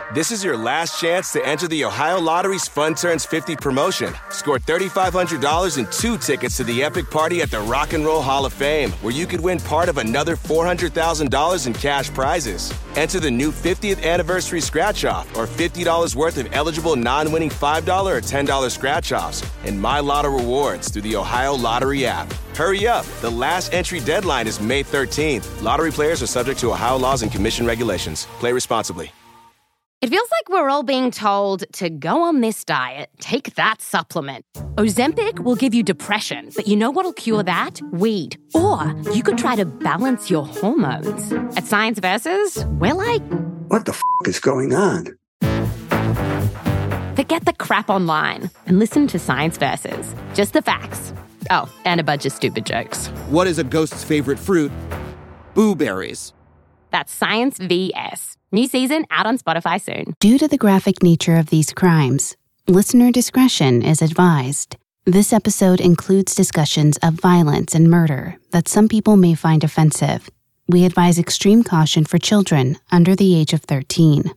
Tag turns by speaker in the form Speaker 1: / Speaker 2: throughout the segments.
Speaker 1: This is your last chance to enter the Ohio Lottery's Fun Turns 50 promotion. Score $3,500 and 2 tickets to the epic party at the Rock and Roll Hall of Fame, where you could win part of another $400,000 in cash prizes. Enter the new 50th anniversary scratch-off or $50 worth of eligible non-winning $5 or $10 scratch-offs and My Lotto rewards through the Ohio Lottery app. Hurry up. The last entry deadline is May 13th. Lottery players are subject to Ohio laws and commission regulations. Play responsibly.
Speaker 2: It feels like we're all being told to go on this diet, take that supplement. Ozempic will give you depression, but you know what'll cure that? Weed. Or you could try to balance your hormones. At Science Versus, we're like,
Speaker 3: what the is going on?
Speaker 2: Forget the crap online and listen to Science Versus. Just the facts. Oh, and a bunch of stupid jokes.
Speaker 4: What is a ghost's favorite fruit? Blueberries.
Speaker 2: That's Science VS. New season out on Spotify soon.
Speaker 5: Due to the graphic nature of these crimes, listener discretion is advised. This episode includes discussions of violence and murder that some people may find offensive. We advise extreme caution for children under the age of 13.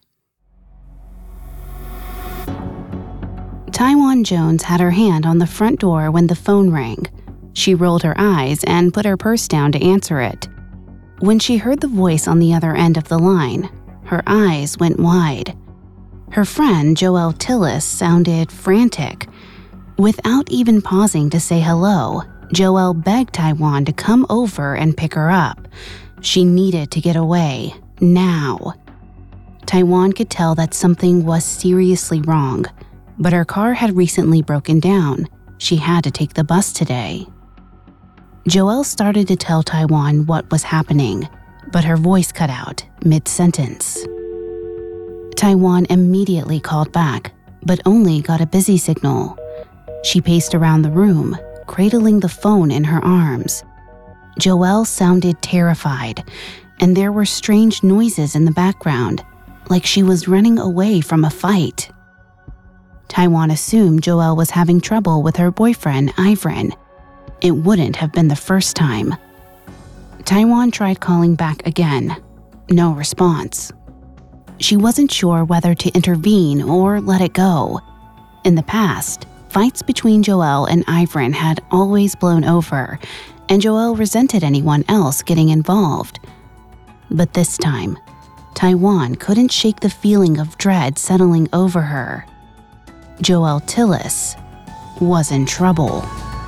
Speaker 5: Taiwan Jones had her hand on the front door when the phone rang. She rolled her eyes and put her purse down to answer it. When she heard the voice on the other end of the line, her eyes went wide. Her friend, Joelle Tillis, sounded frantic. Without even pausing to say hello, Joelle begged Taiwan to come over and pick her up. She needed to get away, now. Taiwan could tell that something was seriously wrong, but her car had recently broken down. She had to take the bus today. Joelle started to tell Taiwan what was happening, but her voice cut out mid-sentence. Taiwan immediately called back, but only got a busy signal. She paced around the room, cradling the phone in her arms. Joelle sounded terrified, and there were strange noises in the background, like she was running away from a fight. Taiwan assumed Joelle was having trouble with her boyfriend, Ivran. It wouldn't have been the first time. Taiwan tried calling back again. No response. She wasn't sure whether to intervene or let it go. In the past, fights between Joelle and Ivran had always blown over, and Joelle resented anyone else getting involved. But this time, Taiwan couldn't shake the feeling of dread settling over her. Joelle Tillis was in trouble.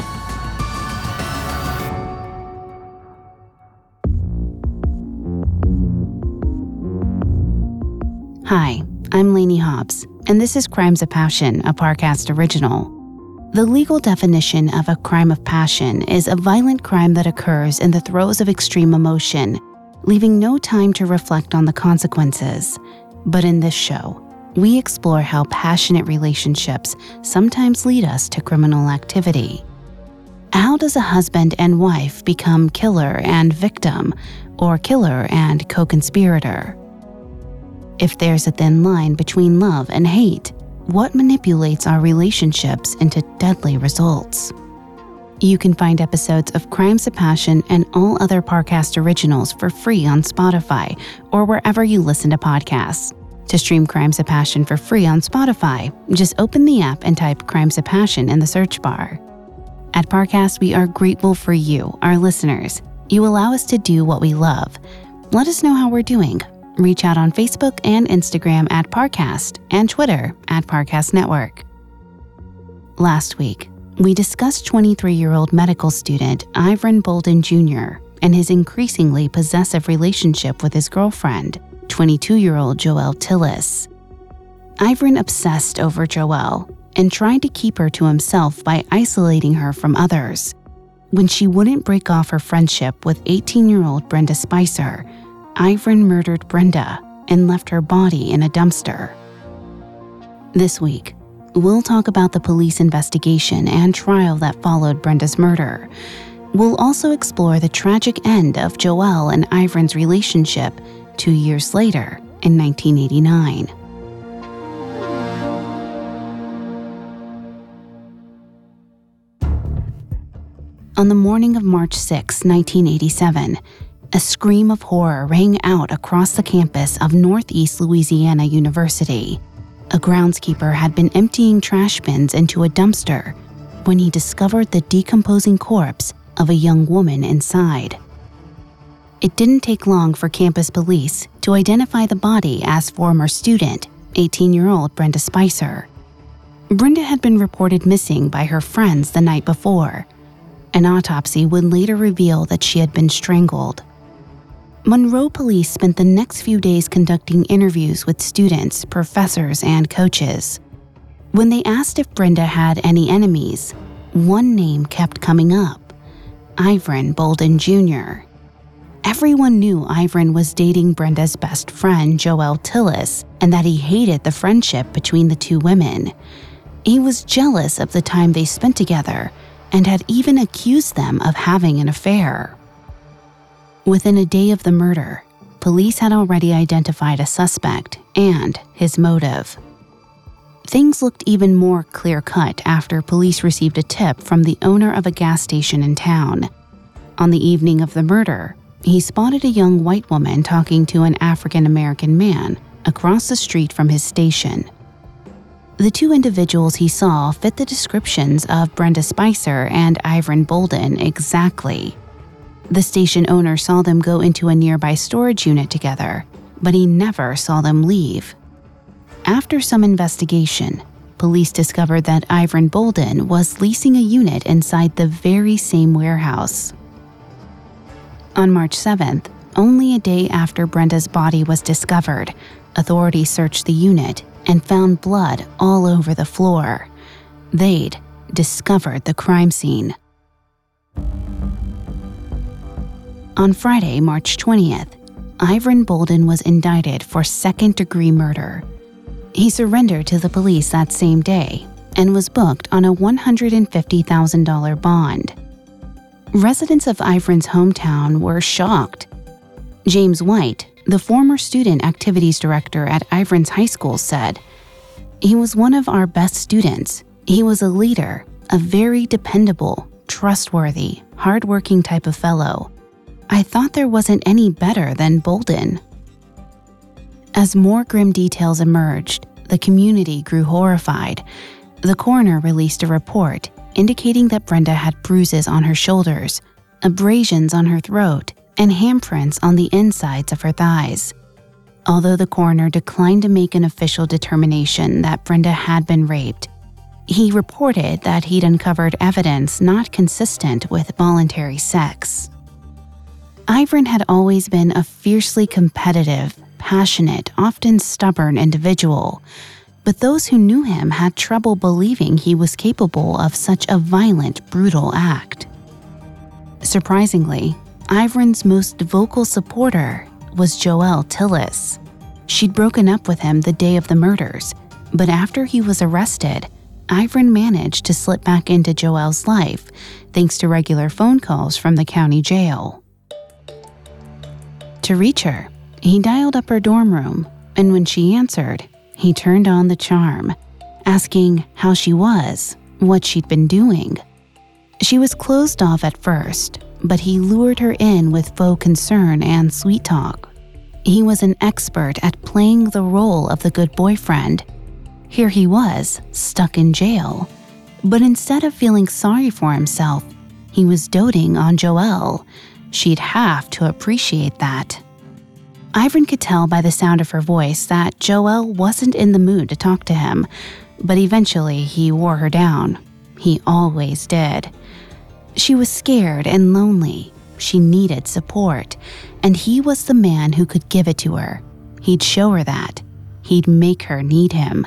Speaker 5: Hi, I'm Lainey Hobbs, and this is Crimes of Passion, a Parcast original. The legal definition of a crime of passion is a violent crime that occurs in the throes of extreme emotion, leaving no time to reflect on the consequences. But in this show, we explore how passionate relationships sometimes lead us to criminal activity. How does a husband and wife become killer and victim, or killer and co-conspirator? If there's a thin line between love and hate, what manipulates our relationships into deadly results? You can find episodes of Crimes of Passion and all other Parcast originals for free on Spotify or wherever you listen to podcasts. To stream Crimes of Passion for free on Spotify, just open the app and type Crimes of Passion in the search bar. At Parcast, we are grateful for you, our listeners. You allow us to do what we love. Let us know how we're doing. Reach out on Facebook and Instagram at Parcast and Twitter at Parcast Network. Last week, we discussed 23-year-old medical student Ivran Bolden Jr. and his increasingly possessive relationship with his girlfriend, 22-year-old Joelle Tillis. Ivran obsessed over Joelle and tried to keep her to himself by isolating her from others. When she wouldn't break off her friendship with 18-year-old Brenda Spicer, Ivran murdered Brenda and left her body in a dumpster. This week, we'll talk about the police investigation and trial that followed Brenda's murder. We'll also explore the tragic end of Joelle and Ivran's relationship 2 years later in 1989. On the morning of March 6, 1987, a scream of horror rang out across the campus of Northeast Louisiana University. A groundskeeper had been emptying trash bins into a dumpster when he discovered the decomposing corpse of a young woman inside. It didn't take long for campus police to identify the body as former student, 18-year-old Brenda Spicer. Brenda had been reported missing by her friends the night before. An autopsy would later reveal that she had been strangled. Monroe police spent the next few days conducting interviews with students, professors, and coaches. When they asked if Brenda had any enemies, one name kept coming up: Ivron Bolden Jr. Everyone knew Ivron was dating Brenda's best friend, Joelle Tillis, and that he hated the friendship between the two women. He was jealous of the time they spent together and had even accused them of having an affair. Within a day of the murder, police had already identified a suspect and his motive. Things looked even more clear-cut after police received a tip from the owner of a gas station in town. On the evening of the murder, he spotted a young white woman talking to an African-American man across the street from his station. The two individuals he saw fit the descriptions of Brenda Spicer and Ivron Bolden exactly. The station owner saw them go into a nearby storage unit together, but he never saw them leave. After some investigation, police discovered that Ivron Bolden was leasing a unit inside the very same warehouse. On March 7th, only a day after Brenda's body was discovered, authorities searched the unit and found blood all over the floor. They'd discovered the crime scene. On Friday, March 20th, Ivron Bolden was indicted for second-degree murder. He surrendered to the police that same day and was booked on a $150,000 bond. Residents of Ivron's hometown were shocked. James White, the former student activities director at Ivron's high school, said, "He was one of our best students. He was a leader, a very dependable, trustworthy, hardworking type of fellow. I thought there wasn't any better than Bolden." As more grim details emerged, the community grew horrified. The coroner released a report indicating that Brenda had bruises on her shoulders, abrasions on her throat, and handprints on the insides of her thighs. Although the coroner declined to make an official determination that Brenda had been raped, he reported that he'd uncovered evidence not consistent with voluntary sex. Ivron had always been a fiercely competitive, passionate, often stubborn individual, but those who knew him had trouble believing he was capable of such a violent, brutal act. Surprisingly, Ivron's most vocal supporter was Joelle Tillis. She'd broken up with him the day of the murders, but after he was arrested, Ivron managed to slip back into Joelle's life thanks to regular phone calls from the county jail. To reach her, he dialed up her dorm room, and when she answered, he turned on the charm, asking how she was, what she'd been doing. She was closed off at first, but he lured her in with faux concern and sweet talk. He was an expert at playing the role of the good boyfriend. Here he was, stuck in jail. But instead of feeling sorry for himself, he was doting on Joelle. She'd have to appreciate that. Ivron could tell by the sound of her voice that Joelle wasn't in the mood to talk to him, but eventually he wore her down. He always did. She was scared and lonely. She needed support, and he was the man who could give it to her. He'd show her that. He'd make her need him.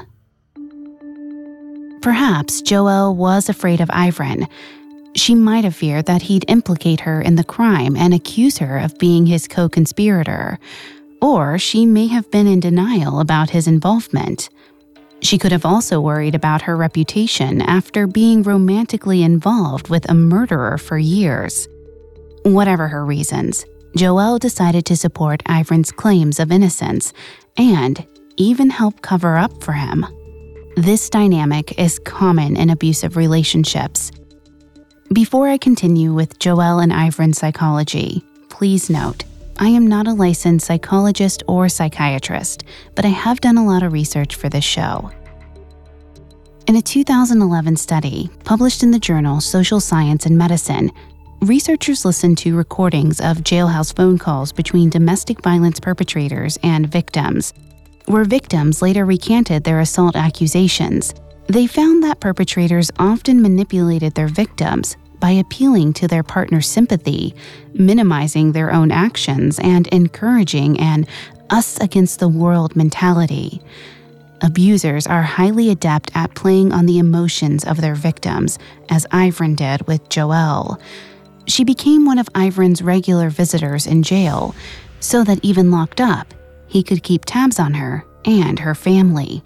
Speaker 5: Perhaps Joelle was afraid of Ivron. She might have feared that he'd implicate her in the crime and accuse her of being his co-conspirator. Or she may have been in denial about his involvement. She could have also worried about her reputation after being romantically involved with a murderer for years. Whatever her reasons, Joelle decided to support Ivron's claims of innocence and even help cover up for him. This dynamic is common in abusive relationships. Before I continue with Joelle and Ivron's psychology, please note, I am not a licensed psychologist or psychiatrist, but I have done a lot of research for this show. In a 2011 study published in the journal Social Science and Medicine, researchers listened to recordings of jailhouse phone calls between domestic violence perpetrators and victims, where victims later recanted their assault accusations. They found that perpetrators often manipulated their victims by appealing to their partner's sympathy, minimizing their own actions, and encouraging an us-against-the-world mentality. Abusers are highly adept at playing on the emotions of their victims, as Ivrin did with Joelle. She became one of Ivrin's regular visitors in jail, so that even locked up, he could keep tabs on her and her family.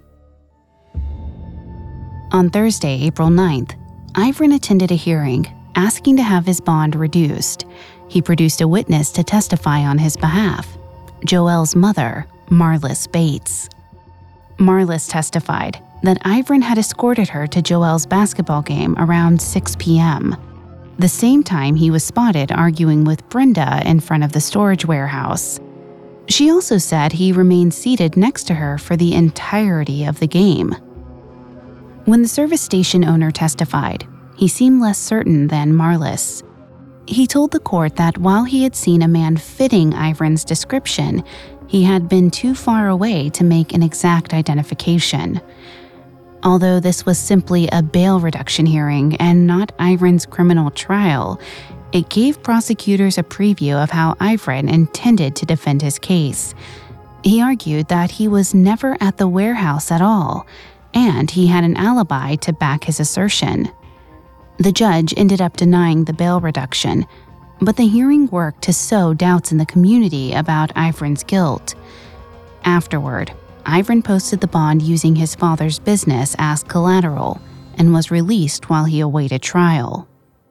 Speaker 5: On Thursday, April 9th, Ivrin attended a hearing asking to have his bond reduced. He produced a witness to testify on his behalf, Joelle's mother, Marlis Bates. Marlis testified that Ivrin had escorted her to Joelle's basketball game around 6 p.m., the same time he was spotted arguing with Brenda in front of the storage warehouse. She also said he remained seated next to her for the entirety of the game. When the service station owner testified, he seemed less certain than Marlis. He told the court that while he had seen a man fitting Ivrin's description, he had been too far away to make an exact identification. Although this was simply a bail reduction hearing and not Ivrin's criminal trial, it gave prosecutors a preview of how Ivrin intended to defend his case. He argued that he was never at the warehouse at all, and he had an alibi to back his assertion. The judge ended up denying the bail reduction, but the hearing worked to sow doubts in the community about Ivrin's guilt. Afterward, Ivrin posted the bond using his father's business as collateral and was released while he awaited trial.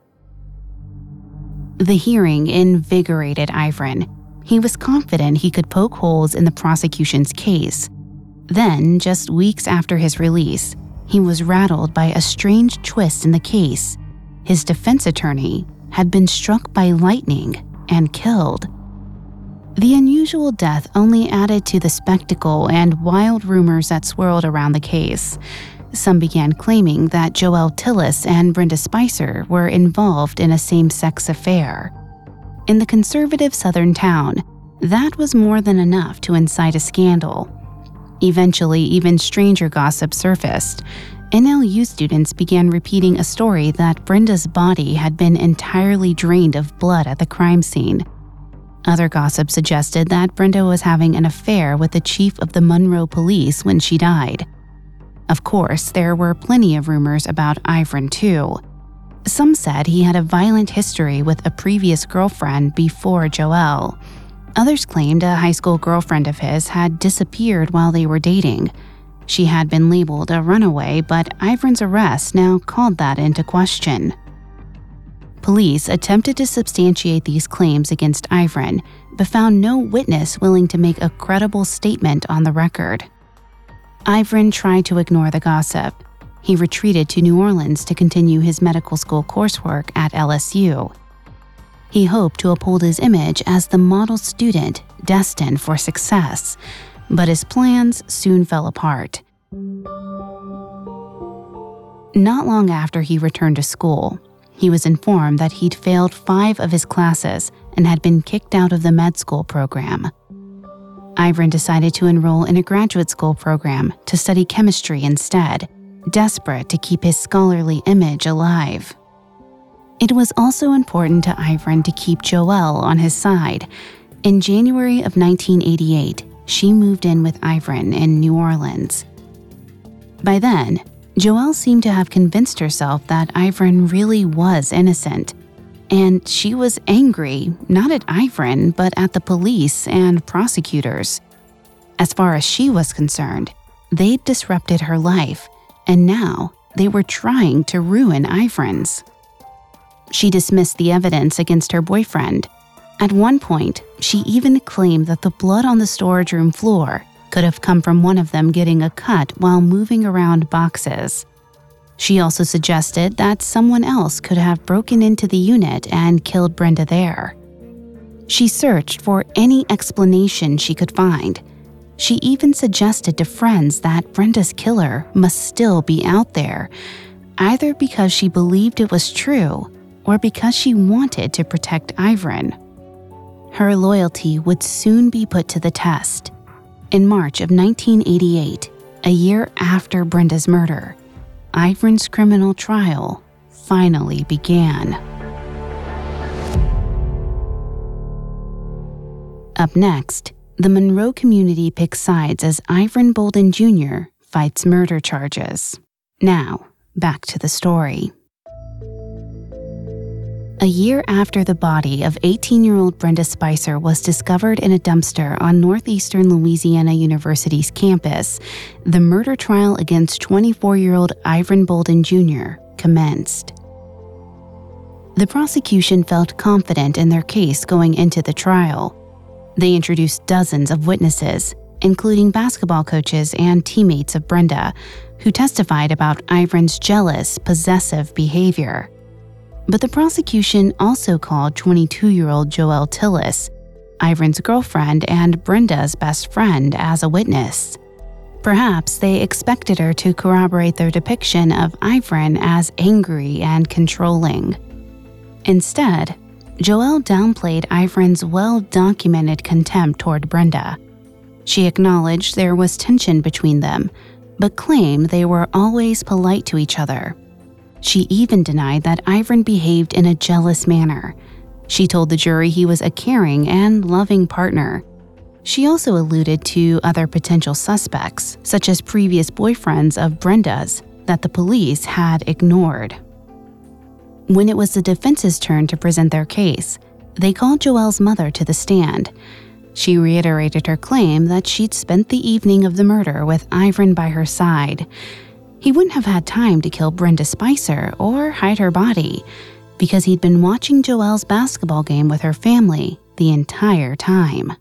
Speaker 5: The hearing invigorated Ivrin. He was confident he could poke holes in the prosecution's case. Then, just weeks after his release, he was rattled by a strange twist in the case. His defense attorney had been struck by lightning and killed. The unusual death only added to the spectacle and wild rumors that swirled around the case. Some began claiming that Joelle Tillis and Brenda Spicer were involved in a same-sex affair. In the conservative southern town, that was more than enough to incite a scandal. Eventually, even stranger gossip surfaced. NLU students began repeating a story that Brenda's body had been entirely drained of blood at the crime scene. Other gossip suggested that Brenda was having an affair with the chief of the Monroe Police when she died. Of course, there were plenty of rumors about Ivrin too. Some said he had a violent history with a previous girlfriend before Joelle. Others claimed a high school girlfriend of his had disappeared while they were dating. She had been labeled a runaway, but Ivrin's arrest now called that into question. Police attempted to substantiate these claims against Ivrin, but found no witness willing to make a credible statement on the record. Ivrin tried to ignore the gossip. He retreated to New Orleans to continue his medical school coursework at LSU. He hoped to uphold his image as the model student destined for success, but his plans soon fell apart. Not long after he returned to school, he was informed that he'd failed 5 of his classes and had been kicked out of the med school program. Ivrin decided to enroll in a graduate school program to study chemistry instead, desperate to keep his scholarly image alive. It was also important to Ivrin to keep Joelle on his side. In January of 1988, she moved in with Ivrin in New Orleans. By then, Joelle seemed to have convinced herself that Ivrin really was innocent, and she was angry, not at Ivrin, but at the police and prosecutors. As far as she was concerned, they'd disrupted her life, and now they were trying to ruin Ivrin's. She dismissed the evidence against her boyfriend. At one point, she even claimed that the blood on the storage room floor could have come from one of them getting a cut while moving around boxes. She also suggested that someone else could have broken into the unit and killed Brenda there. She searched for any explanation she could find. She even suggested to friends that Brenda's killer must still be out there, either because she believed it was true or because she wanted to protect Ivrin. Her loyalty would soon be put to the test. In March of 1988, a year after Brenda's murder, Ivrin's criminal trial finally began. Up next, the Monroe community picks sides as Ivrin Bolden Jr. fights murder charges. Now, back to the story. A year after the body of 18-year-old Brenda Spicer was discovered in a dumpster on Northeastern Louisiana University's campus, the murder trial against 24-year-old Ivrin Bolden Jr. commenced. The prosecution felt confident in their case going into the trial. They introduced dozens of witnesses, including basketball coaches and teammates of Brenda, who testified about Ivrin's jealous, possessive behavior. But the prosecution also called 22-year-old Joelle Tillis, Ivrin's girlfriend and Brenda's best friend, as a witness. Perhaps they expected her to corroborate their depiction of Ivrin as angry and controlling. Instead, Joelle downplayed Ivrin's well-documented contempt toward Brenda. She acknowledged there was tension between them, but claimed they were always polite to each other. She even denied that Ivrin behaved in a jealous manner. She told the jury he was a caring and loving partner. She also alluded to other potential suspects, such as previous boyfriends of Brenda's, that the police had ignored. When it was the defense's turn to present their case, they called Joelle's mother to the stand. She reiterated her claim that she'd spent the evening of the murder with Ivrin by her side. He wouldn't have had time to kill Brenda Spicer or hide her body because he'd been watching Joelle's basketball game with her family the entire time.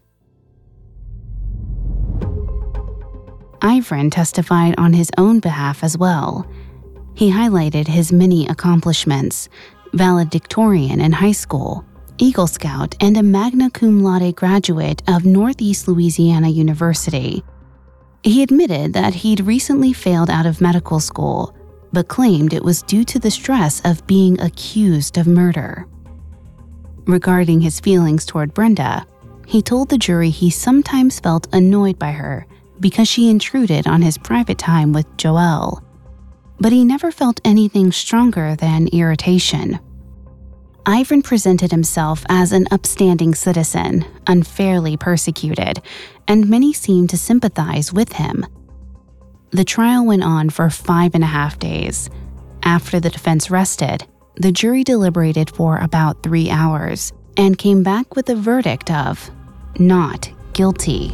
Speaker 5: Ivrin testified on his own behalf as well. He highlighted his many accomplishments: valedictorian in high school, Eagle Scout, and a magna cum laude graduate of Northeast Louisiana University. He admitted that he'd recently failed out of medical school, but claimed it was due to the stress of being accused of murder. Regarding his feelings toward Brenda, he told the jury he sometimes felt annoyed by her because she intruded on his private time with Joelle, but he never felt anything stronger than irritation. Ivrin presented himself as an upstanding citizen, unfairly persecuted, and many seemed to sympathize with him. The trial went on for 5.5 days. After the defense rested, the jury deliberated for about 3 hours and came back with a verdict of not guilty.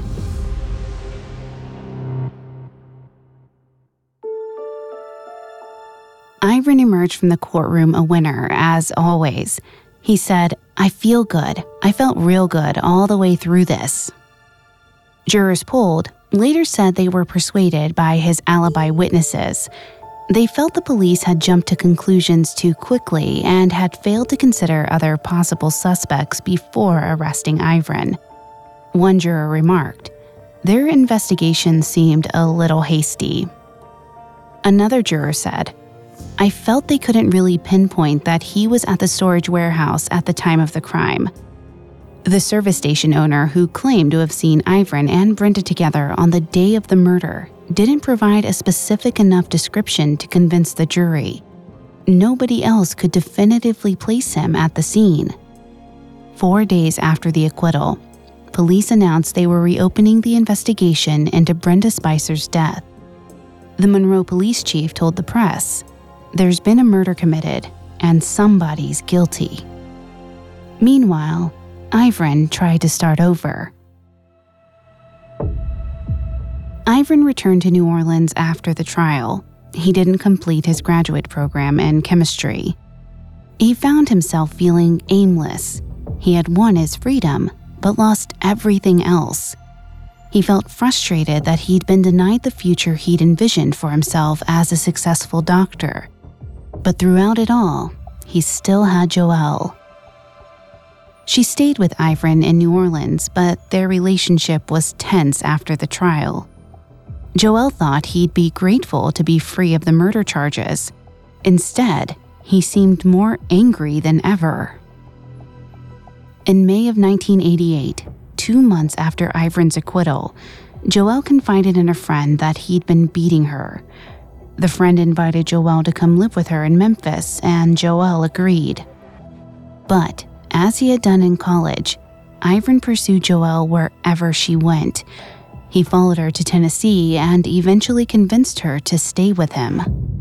Speaker 5: Ivrin emerged from the courtroom a winner, as always. He said, "I feel good. I felt real good all the way through this." Jurors polled later said they were persuaded by his alibi witnesses. They felt the police had jumped to conclusions too quickly and had failed to consider other possible suspects before arresting Ivrin. One juror remarked, their investigation seemed a little hasty. Another juror said, "I felt they couldn't really pinpoint that he was at the storage warehouse at the time of the crime." The service station owner who claimed to have seen Ivrin and Brenda together on the day of the murder didn't provide a specific enough description to convince the jury. Nobody else could definitively place him at the scene. 4 days after the acquittal, police announced they were reopening the investigation into Brenda Spicer's death. The Monroe police chief told the press, "There's been a murder committed, and somebody's guilty." Meanwhile, Ivrin tried to start over. Ivrin returned to New Orleans after the trial. He didn't complete his graduate program in chemistry. He found himself feeling aimless. He had won his freedom, but lost everything else. He felt frustrated that he'd been denied the future he'd envisioned for himself as a successful doctor. But throughout it all, he still had Joelle. She stayed with Ivrin in New Orleans, but their relationship was tense after the trial. Joel thought he'd be grateful to be free of the murder charges. Instead, he seemed more angry than ever. In May of 1988, 2 months after Ivrin's acquittal, Joel confided in a friend that he'd been beating her. The friend invited Joel to come live with her in Memphis, and Joel agreed. But, as he had done in college, Ivrin pursued Joel wherever she went. He followed her to Tennessee and eventually convinced her to stay with him.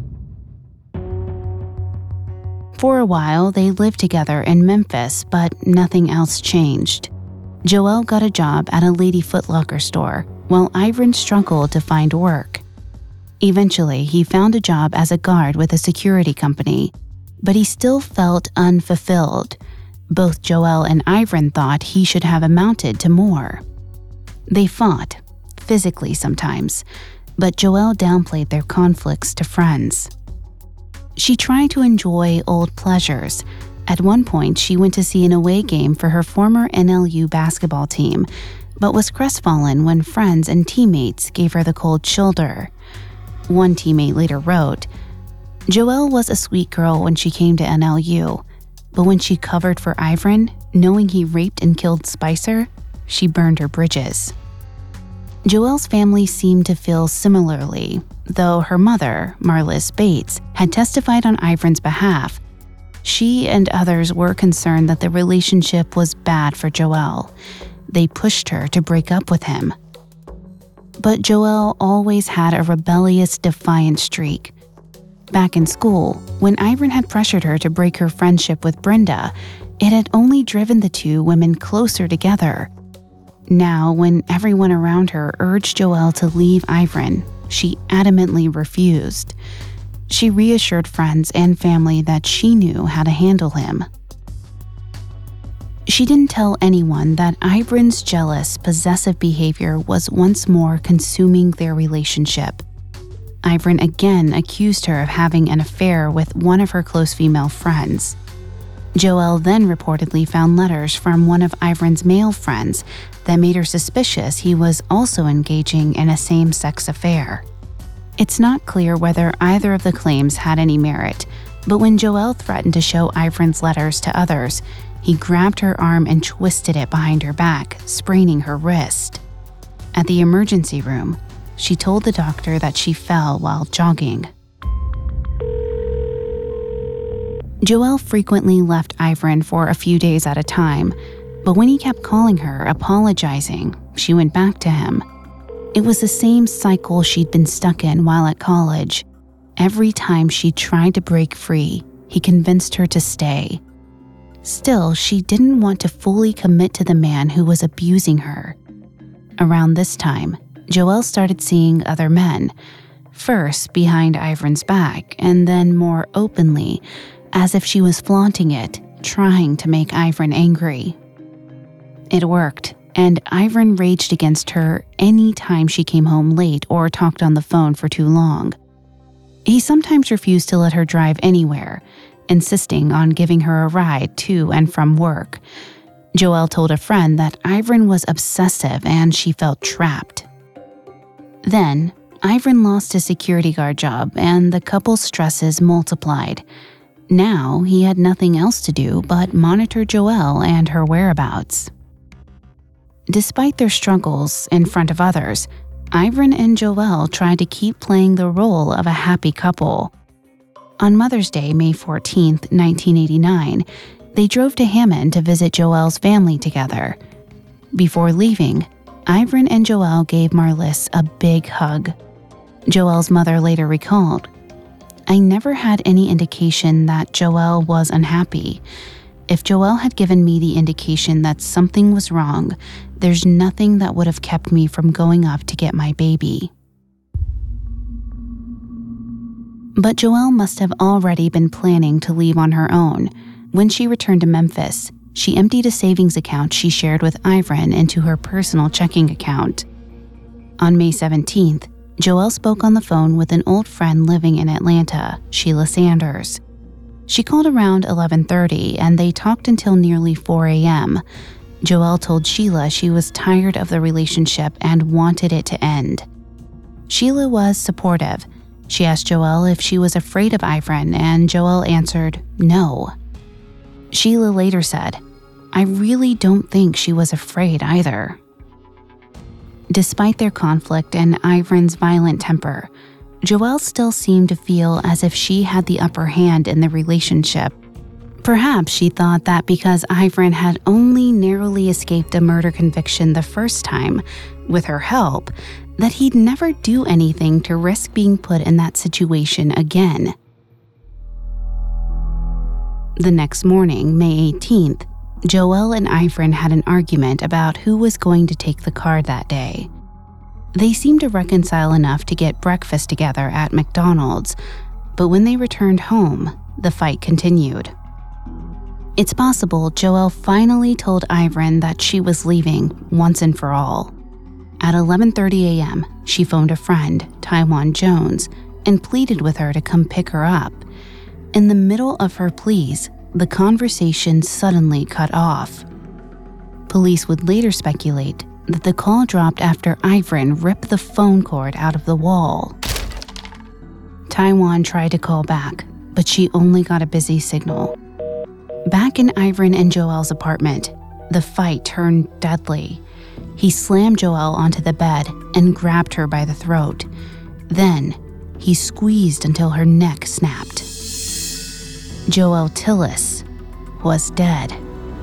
Speaker 5: For a while, they lived together in Memphis, but nothing else changed. Joel got a job at a Lady Foot Locker store, while Ivrin struggled to find work. Eventually, he found a job as a guard with a security company, but he still felt unfulfilled. Both Joel and Ivrin thought he should have amounted to more. They fought, physically sometimes, but Joel downplayed their conflicts to friends. She tried to enjoy old pleasures. At one point, she went to see an away game for her former NLU basketball team, but was crestfallen when friends and teammates gave her the cold shoulder. One teammate later wrote, "Joelle was a sweet girl when she came to NLU, but when she covered for Ivrin, knowing he raped and killed Spicer, she burned her bridges." Joelle's family seemed to feel similarly, though her mother, Marlis Bates, had testified on Ivrin's behalf. She and others were concerned that the relationship was bad for Joelle. They pushed her to break up with him. But Joelle always had a rebellious, defiant streak. Back in school, when Ivrin had pressured her to break her friendship with Brenda, it had only driven the two women closer together. Now, when everyone around her urged Joelle to leave Ivrin, she adamantly refused. She reassured friends and family that she knew how to handle him. She didn't tell anyone that Ivrin's jealous, possessive behavior was once more consuming their relationship. Ivrin again accused her of having an affair with one of her close female friends. Joelle then reportedly found letters from one of Ivrin's male friends that made her suspicious he was also engaging in a same-sex affair. It's not clear whether either of the claims had any merit, but when Joelle threatened to show Ivrin's letters to others, he grabbed her arm and twisted it behind her back, spraining her wrist. At the emergency room, she told the doctor that she fell while jogging. Joelle frequently left Ivrin for a few days at a time, but when he kept calling her, apologizing, she went back to him. It was the same cycle she'd been stuck in while at college. Every time she tried to break free, he convinced her to stay. Still, she didn't want to fully commit to the man who was abusing her. Around this time, Joelle started seeing other men, first behind Ivrin's back, and then more openly, as if she was flaunting it, trying to make Ivrin angry. It worked, and Ivrin raged against her any time she came home late or talked on the phone for too long. He sometimes refused to let her drive anywhere, insisting on giving her a ride to and from work. Joelle told a friend that Ivrin was obsessive and she felt trapped. Then, Ivrin lost his security guard job and the couple's stresses multiplied. Now, he had nothing else to do but monitor Joelle and her whereabouts. Despite their struggles in front of others, Ivrin and Joelle tried to keep playing the role of a happy couple. On Mother's Day, May 14, 1989, they drove to Hammond to visit Joelle's family together. Before leaving, Ivrin and Joelle gave Marlis a big hug. Joelle's mother later recalled, "I never had any indication that Joelle was unhappy. If Joelle had given me the indication that something was wrong, there's nothing that would have kept me from going up to get my baby." But Joelle must have already been planning to leave on her own. When she returned to Memphis, she emptied a savings account she shared with Ivrin into her personal checking account. On May 17th, Joelle spoke on the phone with an old friend living in Atlanta, Sheila Sanders. She called around 11:30 and they talked until nearly 4 a.m. Joelle told Sheila she was tired of the relationship and wanted it to end. Sheila was supportive. She asked Joelle if she was afraid of Ivrin, and Joelle answered no. Sheila later said, "I really don't think she was afraid either." Despite their conflict and Ivrin's violent temper, Joelle still seemed to feel as if she had the upper hand in the relationship. Perhaps she thought that because Ivrin had only narrowly escaped a murder conviction the first time, with her help, that he'd never do anything to risk being put in that situation again. The next morning, May 18th, Joelle and Ivrin had an argument about who was going to take the car that day. They seemed to reconcile enough to get breakfast together at McDonald's, but when they returned home, the fight continued. It's possible Joelle finally told Ivrin that she was leaving once and for all. At 11:30 a.m., she phoned a friend, Taiwan Jones, and pleaded with her to come pick her up. In the middle of her pleas, the conversation suddenly cut off. Police would later speculate that the call dropped after Ivrin ripped the phone cord out of the wall. Taiwan tried to call back, but she only got a busy signal. Back in Ivrin and Joelle's apartment, the fight turned deadly. He slammed Joelle onto the bed and grabbed her by the throat. Then, he squeezed until her neck snapped. Joelle Tillis was dead.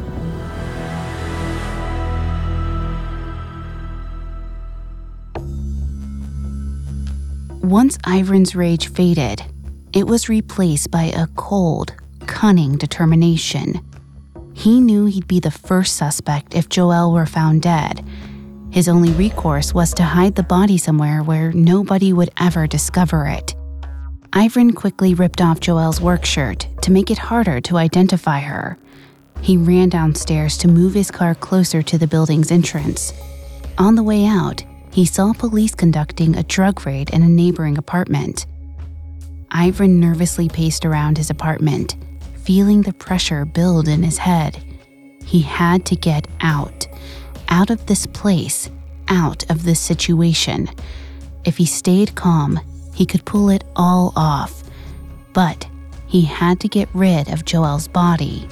Speaker 5: Once Ivrin's rage faded, it was replaced by a cold, cunning determination. He knew he'd be the first suspect if Joelle were found dead. His only recourse was to hide the body somewhere where nobody would ever discover it. Ivrin quickly ripped off Joelle's work shirt to make it harder to identify her. He ran downstairs to move his car closer to the building's entrance. On the way out, he saw police conducting a drug raid in a neighboring apartment. Ivrin nervously paced around his apartment, feeling the pressure build in his head. He had to get out of this place, out of this situation. If he stayed calm, he could pull it all off. But he had to get rid of Joelle's body.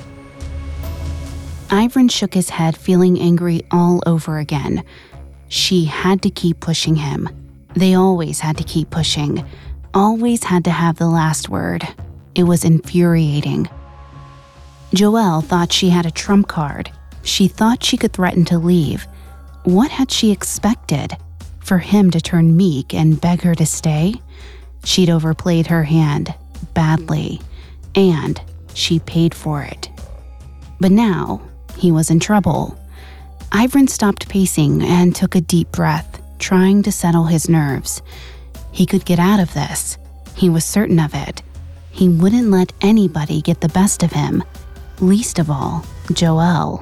Speaker 5: Ivrin shook his head, feeling angry all over again. She had to keep pushing him. They always had to keep pushing. Always had to have the last word. It was infuriating. Joelle thought she had a trump card. She thought she could threaten to leave. What had she expected? For him to turn meek and beg her to stay? She'd overplayed her hand, badly, and she paid for it. But now, he was in trouble. Ivrin stopped pacing and took a deep breath, trying to settle his nerves. He could get out of this. He was certain of it. He wouldn't let anybody get the best of him, least of all, Joelle.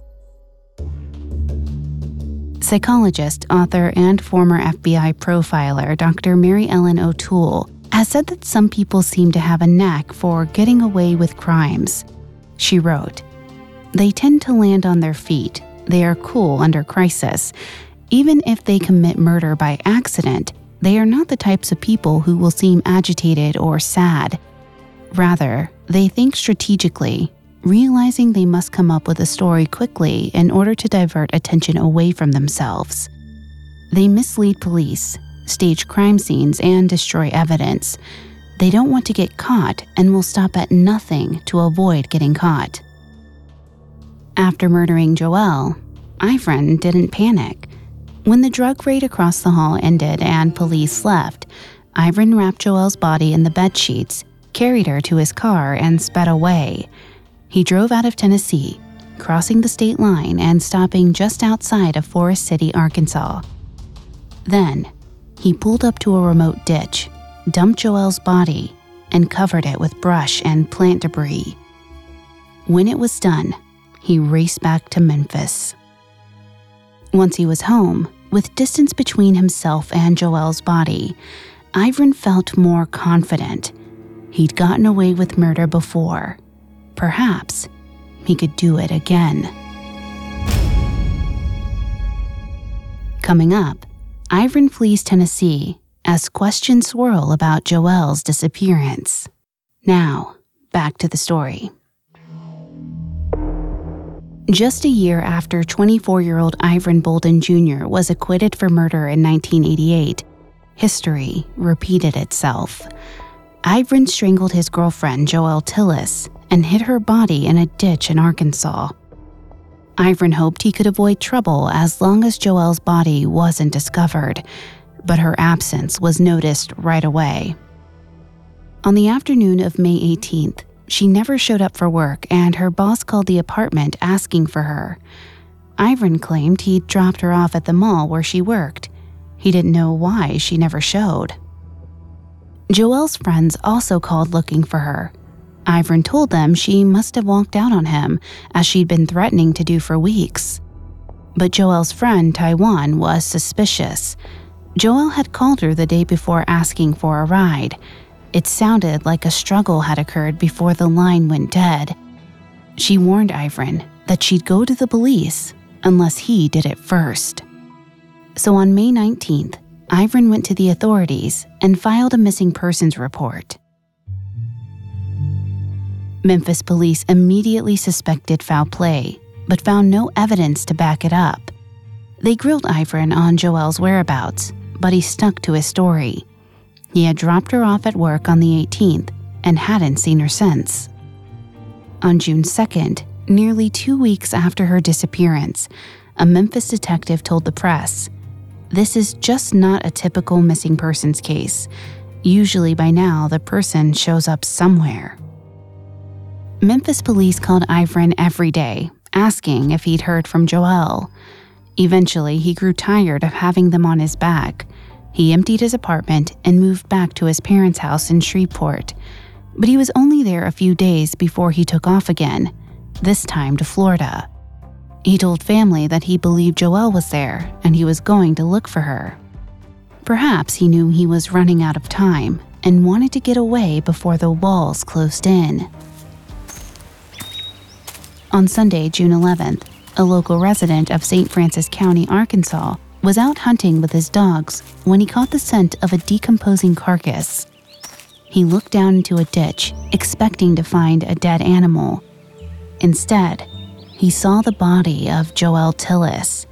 Speaker 5: Psychologist, author, and former FBI profiler Dr. Mary Ellen O'Toole has said that some people seem to have a knack for getting away with crimes. She wrote, "They tend to land on their feet. They are cool under crisis. Even if they commit murder by accident, they are not the types of people who will seem agitated or sad. Rather, they think strategically, realizing they must come up with a story quickly in order to divert attention away from themselves. They mislead police, stage crime scenes, and destroy evidence. They don't want to get caught and will stop at nothing to avoid getting caught." After murdering Joelle, Ivrin didn't panic. When the drug raid across the hall ended and police left, Ivrin wrapped Joelle's body in the bedsheets, carried her to his car, and sped away. He drove out of Tennessee, crossing the state line and stopping just outside of Forest City, Arkansas. Then, he pulled up to a remote ditch, dumped Joelle's body, and covered it with brush and plant debris. When it was done, he raced back to Memphis. Once he was home, with distance between himself and Joelle's body, Ivrin felt more confident. He'd gotten away with murder before. Perhaps he could do it again. Coming up, Ivrin flees Tennessee as questions swirl about Joelle's disappearance. Now, back to the story. Just a year after 24-year-old Ivrin Bolden Jr. was acquitted for murder in 1988, history repeated itself. Ivrin strangled his girlfriend, Joelle Tillis, and hid her body in a ditch in Arkansas. Ivrin hoped he could avoid trouble as long as Joelle's body wasn't discovered, but her absence was noticed right away. On the afternoon of May 18th, she never showed up for work, and her boss called the apartment asking for her. Ivrin claimed he'd dropped her off at the mall where she worked. He didn't know why she never showed. Joelle's friends also called looking for her. Ivrin told them she must have walked out on him, as she'd been threatening to do for weeks. But Joelle's friend, Taiwan, was suspicious. Joelle had called her the day before asking for a ride. It sounded like a struggle had occurred before the line went dead. She warned Ivrin that she'd go to the police unless he did it first. So on May 19th, Ivrin went to the authorities and filed a missing persons report. Memphis police immediately suspected foul play, but found no evidence to back it up. They grilled Ivrin on Joelle's whereabouts, but he stuck to his story. He had dropped her off at work on the 18th and hadn't seen her since. On June 2nd, nearly 2 weeks after her disappearance, a Memphis detective told the press, "This is just not a typical missing persons case. Usually by now, the person shows up somewhere." Memphis police called Ivrin every day, asking if he'd heard from Joelle. Eventually, he grew tired of having them on his back. He emptied his apartment and moved back to his parents' house in Shreveport. But he was only there a few days before he took off again, this time to Florida. He told family that he believed Joelle was there and he was going to look for her. Perhaps he knew he was running out of time and wanted to get away before the walls closed in. On Sunday, June 11th, a local resident of St. Francis County, Arkansas, was out hunting with his dogs when he caught the scent of a decomposing carcass. He looked down into a ditch, expecting to find a dead animal. Instead, he saw the body of Joelle Tillis.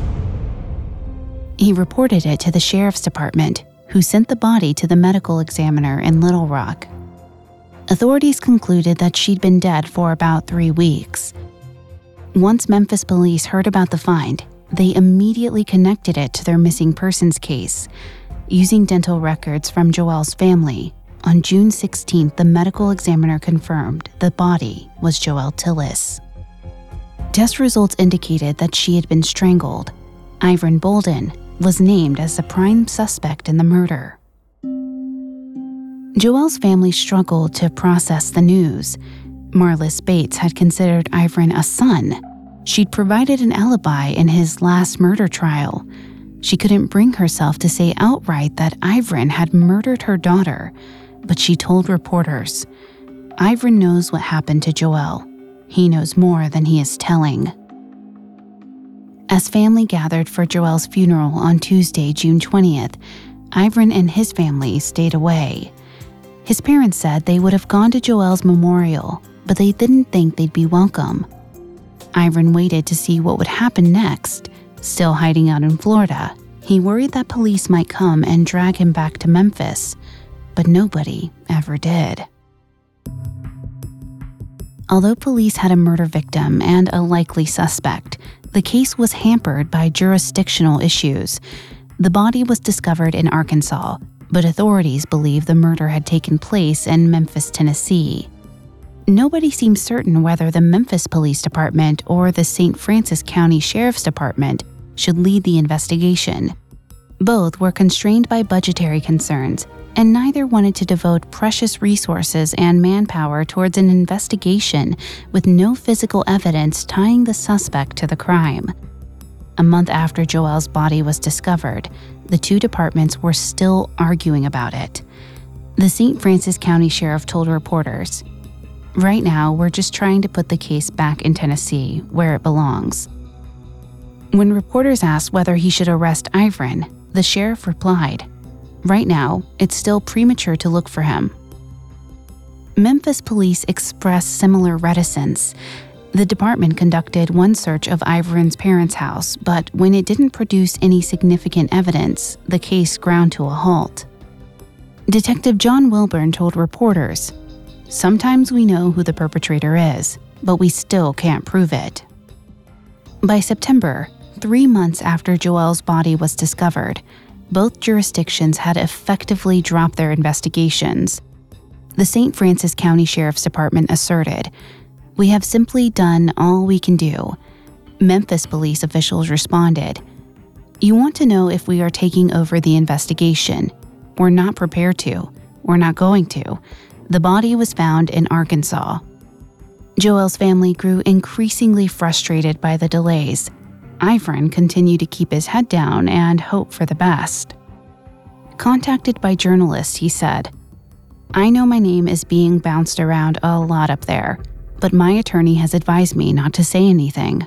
Speaker 5: He reported it to the sheriff's department, who sent the body to the medical examiner in Little Rock. Authorities concluded that she'd been dead for about 3 weeks. Once Memphis police heard about the find, they immediately connected it to their missing persons case. Using dental records from Joelle's family, on June 16th, the medical examiner confirmed the body was Joelle Tillis. Test results indicated that she had been strangled. Ivrin Bolden was named as the prime suspect in the murder. Joelle's family struggled to process the news. Marlis Bates had considered Ivrin a son. She'd provided an alibi in his last murder trial. She couldn't bring herself to say outright that Ivrin had murdered her daughter, but she told reporters, "Ivrin knows what happened to Joelle. He knows more than he is telling." As family gathered for Joelle's funeral on Tuesday, June 20th, Ivrin and his family stayed away. His parents said they would have gone to Joelle's memorial, but they didn't think they'd be welcome. Ivrin waited to see what would happen next. Still hiding out in Florida, he worried that police might come and drag him back to Memphis, but nobody ever did. Although police had a murder victim and a likely suspect, the case was hampered by jurisdictional issues. The body was discovered in Arkansas, but authorities believe the murder had taken place in Memphis, Tennessee. Nobody seems certain whether the Memphis Police Department or the St. Francis County Sheriff's Department should lead the investigation. Both were constrained by budgetary concerns, and neither wanted to devote precious resources and manpower towards an investigation with no physical evidence tying the suspect to the crime. A month after Joelle's body was discovered, the two departments were still arguing about it. The St. Francis County Sheriff told reporters, "Right now, we're just trying to put the case back in Tennessee, where it belongs." When reporters asked whether he should arrest Ivrin, the sheriff replied, "Right now, it's still premature to look for him." Memphis police expressed similar reticence. The department conducted one search of Ivrin's parents' house, but when it didn't produce any significant evidence, the case ground to a halt. Detective John Wilburn told reporters, "Sometimes we know who the perpetrator is, but we still can't prove it." By September, 3 months after Joelle's body was discovered, both jurisdictions had effectively dropped their investigations. The St. Francis County Sheriff's Department asserted, "We have simply done all we can do." Memphis police officials responded, "You want to know if we are taking over the investigation? We're not prepared to. We're not going to. The body was found in Arkansas." Joelle's family grew increasingly frustrated by the delays. Ivrin continued to keep his head down and hope for the best. Contacted by journalists, he said, "I know my name is being bounced around a lot up there, but my attorney has advised me not to say anything."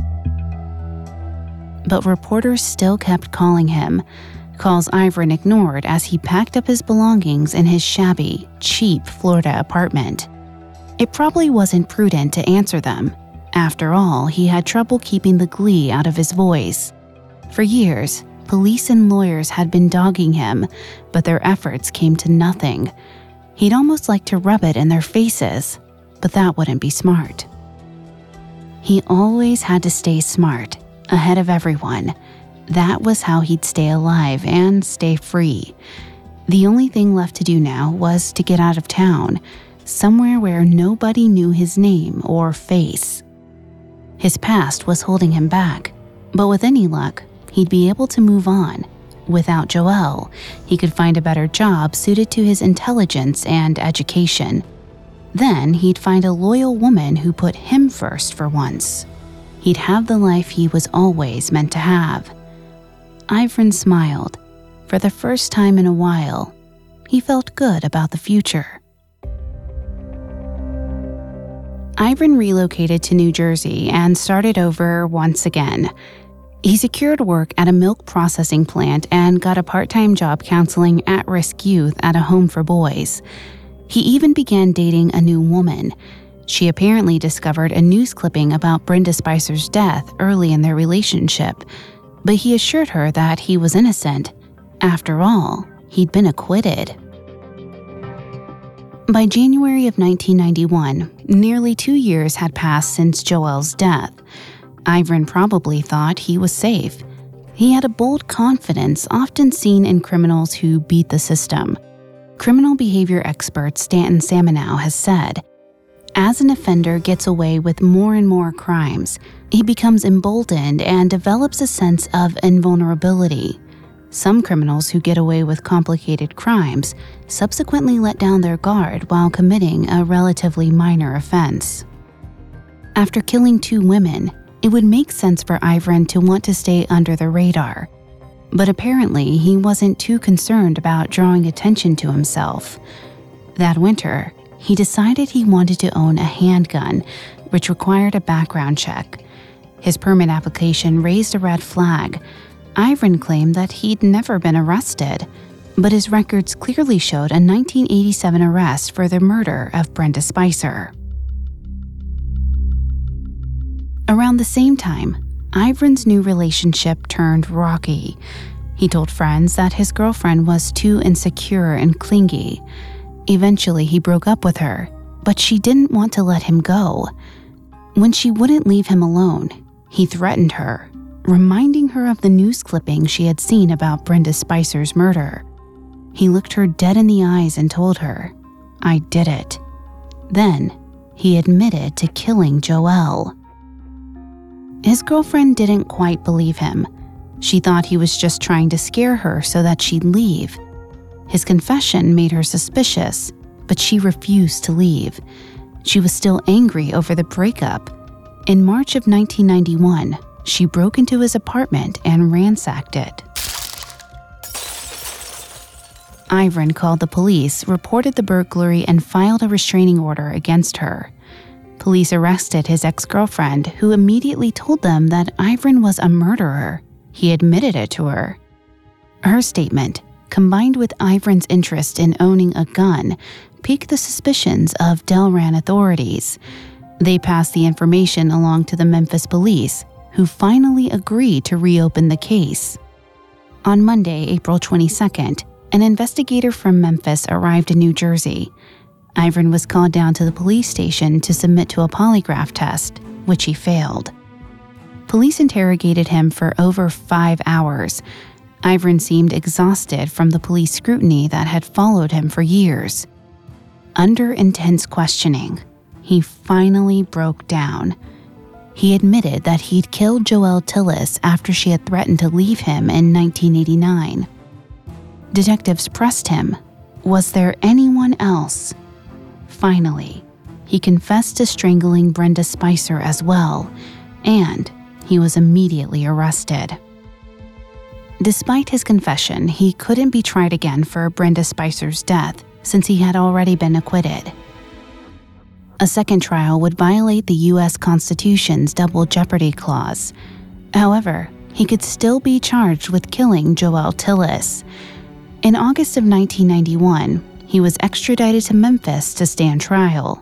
Speaker 5: But reporters still kept calling him, calls Ivrin ignored as he packed up his belongings in his shabby, cheap Florida apartment. It probably wasn't prudent to answer them. After all, he had trouble keeping the glee out of his voice. For years, police and lawyers had been dogging him, but their efforts came to nothing. He'd almost like to rub it in their faces, but that wouldn't be smart. He always had to stay smart, ahead of everyone. That was how he'd stay alive and stay free. The only thing left to do now was to get out of town, somewhere where nobody knew his name or face. His past was holding him back, but with any luck, he'd be able to move on. Without Joelle, he could find a better job suited to his intelligence and education. Then he'd find a loyal woman who put him first for once. He'd have the life he was always meant to have. Ivrin smiled. For the first time in a while, he felt good about the future. Ivrin relocated to New Jersey and started over once again. He secured work at a milk processing plant and got a part-time job counseling at-risk youth at a home for boys. He even began dating a new woman. She apparently discovered a news clipping about Brenda Spicer's death early in their relationship, but he assured her that he was innocent. After all, he'd been acquitted. By January of 1991, nearly 2 years had passed since Joelle's death. Ivrin probably thought he was safe. He had a bold confidence often seen in criminals who beat the system. Criminal behavior expert Stanton Samanow has said, "As an offender gets away with more and more crimes, he becomes emboldened and develops a sense of invulnerability. Some criminals who get away with complicated crimes subsequently let down their guard while committing a relatively minor offense." After killing 2 women, it would make sense for Ivrin to want to stay under the radar. But apparently, he wasn't too concerned about drawing attention to himself. That winter, he decided he wanted to own a handgun, which required a background check. His permit application raised a red flag. Ivrin claimed that he'd never been arrested, but his records clearly showed a 1987 arrest for the murder of Brenda Spicer. Around the same time, Ivrin's new relationship turned rocky. He told friends that his girlfriend was too insecure and clingy. Eventually, he broke up with her, but she didn't want to let him go. When she wouldn't leave him alone, he threatened her, reminding her of the news clipping she had seen about Brenda Spicer's murder. He looked her dead in the eyes and told her, "I did it." Then, he admitted to killing Joelle. His girlfriend didn't quite believe him. She thought he was just trying to scare her so that she'd leave. His confession made her suspicious, but she refused to leave. She was still angry over the breakup. In March of 1991, she broke into his apartment and ransacked it. Ivrin called the police, reported the burglary, and filed a restraining order against her. Police arrested his ex-girlfriend, who immediately told them that Ivrin was a murderer. He admitted it to her. Her statement, combined with Ivrin's interest in owning a gun, piqued the suspicions of Delran authorities. They passed the information along to the Memphis police, who finally agreed to reopen the case. On Monday, April 22nd, an investigator from Memphis arrived in New Jersey. Ivrin was called down to the police station to submit to a polygraph test, which he failed. Police interrogated him for over 5 hours. Ivrin seemed exhausted from the police scrutiny that had followed him for years. Under intense questioning, he finally broke down. He admitted that he'd killed Joelle Tillis after she had threatened to leave him in 1989. Detectives pressed him. Was there anyone else? Finally, he confessed to strangling Brenda Spicer as well, and he was immediately arrested. Despite his confession, he couldn't be tried again for Brenda Spicer's death since he had already been acquitted. A second trial would violate the U.S. Constitution's double jeopardy clause. However, he could still be charged with killing Joelle Tillis. In August of 1991, he was extradited to Memphis to stand trial.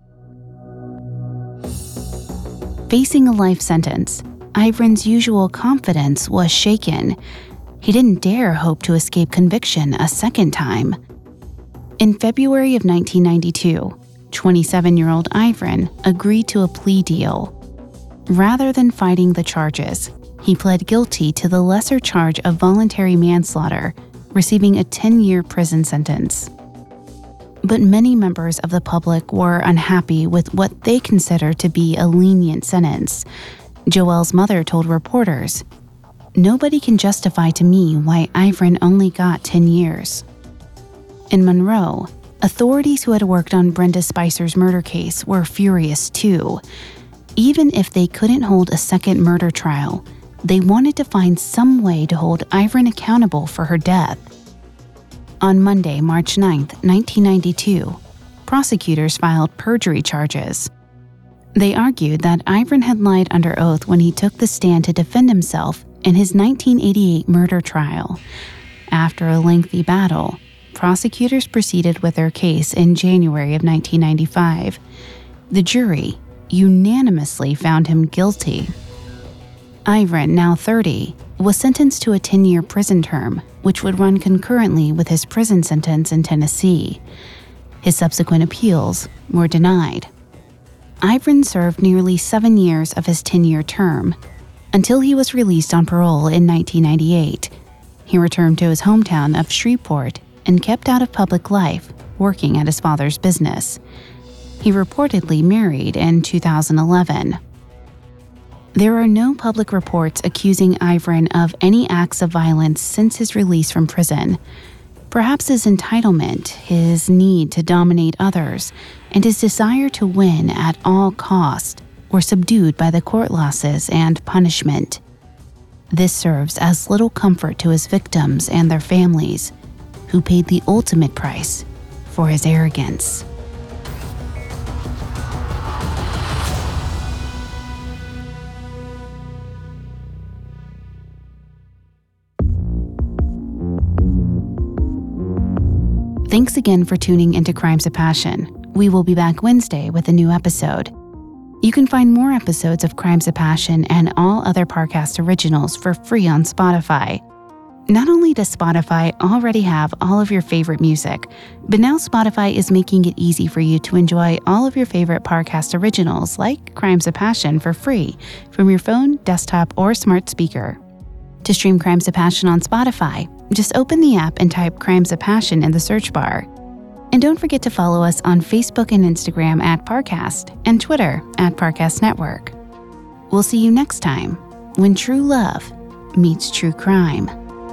Speaker 5: Facing a life sentence, Ivrin's usual confidence was shaken. He didn't dare hope to escape conviction a second time. In February of 1992, 27-year-old Ivrin agreed to a plea deal. Rather than fighting the charges, he pled guilty to the lesser charge of voluntary manslaughter, receiving a 10-year prison sentence. But many members of the public were unhappy with what they considered to be a lenient sentence. Joelle's mother told reporters, "Nobody can justify to me why Ivrin only got 10 years." In Monroe, authorities who had worked on Brenda Spicer's murder case were furious too. Even if they couldn't hold a second murder trial, they wanted to find some way to hold Ivrin accountable for her death. On Monday, March 9, 1992, prosecutors filed perjury charges. They argued that Ivrin had lied under oath when he took the stand to defend himself in his 1988 murder trial. After a lengthy battle, prosecutors proceeded with their case in January of 1995. The jury unanimously found him guilty. Ivrin, now 30, was sentenced to a 10-year prison term, which would run concurrently with his prison sentence in Tennessee. His subsequent appeals were denied. Ivrin served nearly 7 years of his 10-year term, until he was released on parole in 1998. He returned to his hometown of Shreveport and kept out of public life, working at his father's business. He reportedly married in 2011. There are no public reports accusing Ivrin of any acts of violence since his release from prison. Perhaps his entitlement, his need to dominate others, and his desire to win at all cost were subdued by the court losses and punishment. This serves as little comfort to his victims and their families, who paid the ultimate price for his arrogance. Thanks again for tuning into Crimes of Passion. We will be back Wednesday with a new episode. You can find more episodes of Crimes of Passion and all other Parcast originals for free on Spotify. Not only does Spotify already have all of your favorite music, but now Spotify is making it easy for you to enjoy all of your favorite Parcast originals like Crimes of Passion for free from your phone, desktop, or smart speaker. To stream Crimes of Passion on Spotify, just open the app and type Crimes of Passion in the search bar. And don't forget to follow us on Facebook and Instagram at Parcast and Twitter at Parcast Network. We'll see you next time when true love meets true crime.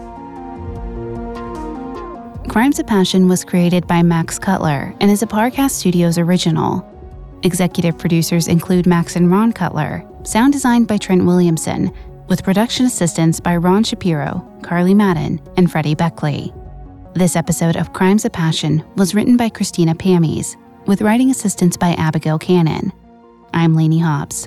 Speaker 5: Crimes of Passion was created by Max Cutler and is a Parcast Studios original. Executive producers include Max and Ron Cutler, sound designed by Trent Williamson, with production assistance by Ron Shapiro, Carly Madden, and Freddie Beckley. This episode of Crimes of Passion was written by Christina Pammies, with writing assistance by Abigail Cannon. I'm Lainey Hobbs.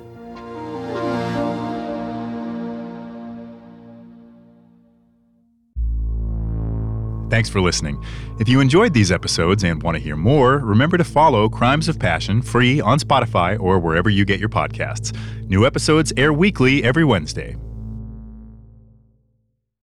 Speaker 6: Thanks for listening. If you enjoyed these episodes and want to hear more, remember to follow Crimes of Passion free on Spotify or wherever you get your podcasts. New episodes air weekly every Wednesday.